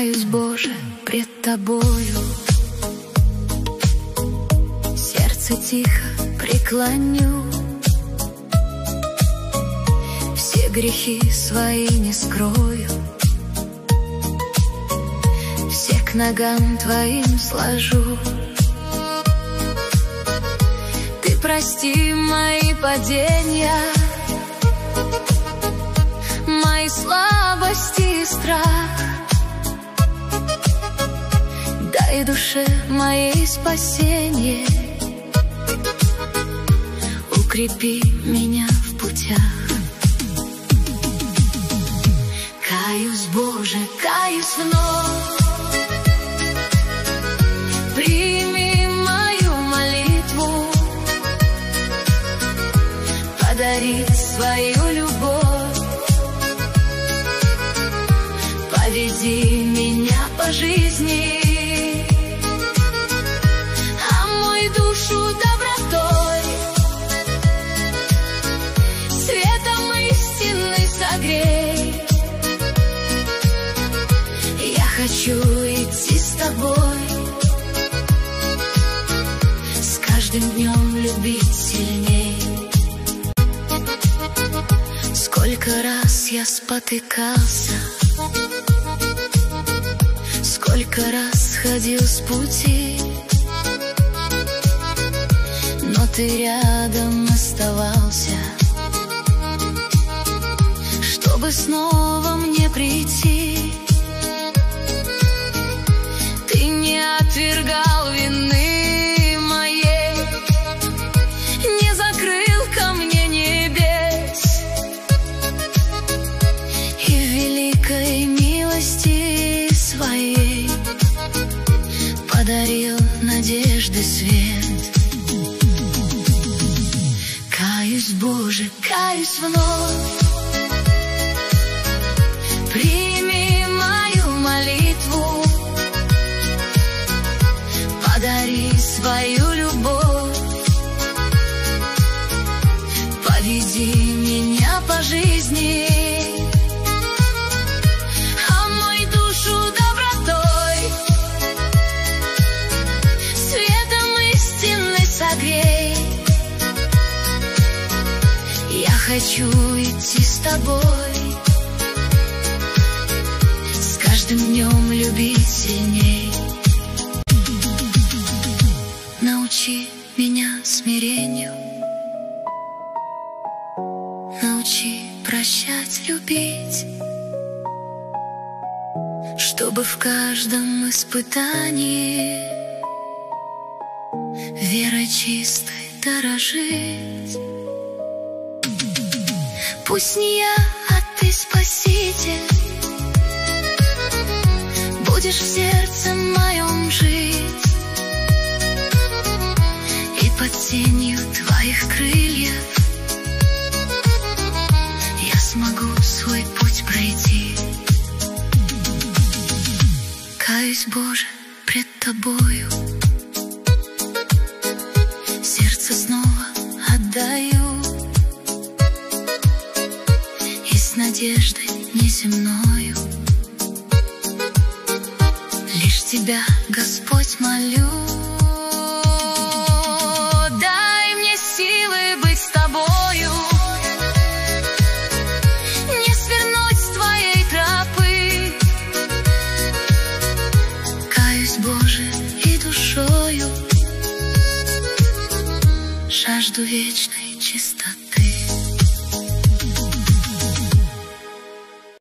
Каюсь, Боже, пред Тобою, сердце тихо преклоню, все грехи свои не скрою, все к ногам Твоим сложу. Ты прости мои падения, мои слабости и страх. Дай душе моей спасение, укрепи меня в путях. Каюсь, Боже, каюсь вновь, прими мою молитву, подари свою любовь, поведи меня по жизни, омой душу добротой, светом истины согрей. Я хочу идти с Тобой, с каждым днем любить сильней. Сколько раз я спотыкался, сколько раз сходил с пути, но Ты рядом оставался, чтобы снова мне прийти. Ты не отвергал вины моей, не закрыл ко мне небес, и в великой милости Своей подарил надежды свет. Каюсь, Боже, каюсь вновь, прими мою молитву, подари свою любовь, поведи меня по жизни, омой душу добротой, светом истины согрей. Я хочу идти с Тобой, с каждым днем любить сильней. Научи меня смирению, научи прощать, любить, чтобы в каждом испытании верой чистой дорожить. Пусть не я, а Ты, Спаситель, будешь в сердце моем жить, и под тенью Твоих крыльев я смогу свой путь пройти. Каюсь, Боже, пред Тобою, сердце снова отдаю, и с надеждой неземною лишь Тебя, Господь, молю. Дай мне силы быть с Тобою, не свернуть с Твоей тропы. Каюсь, Боже, и душою жажду вечной чистоты.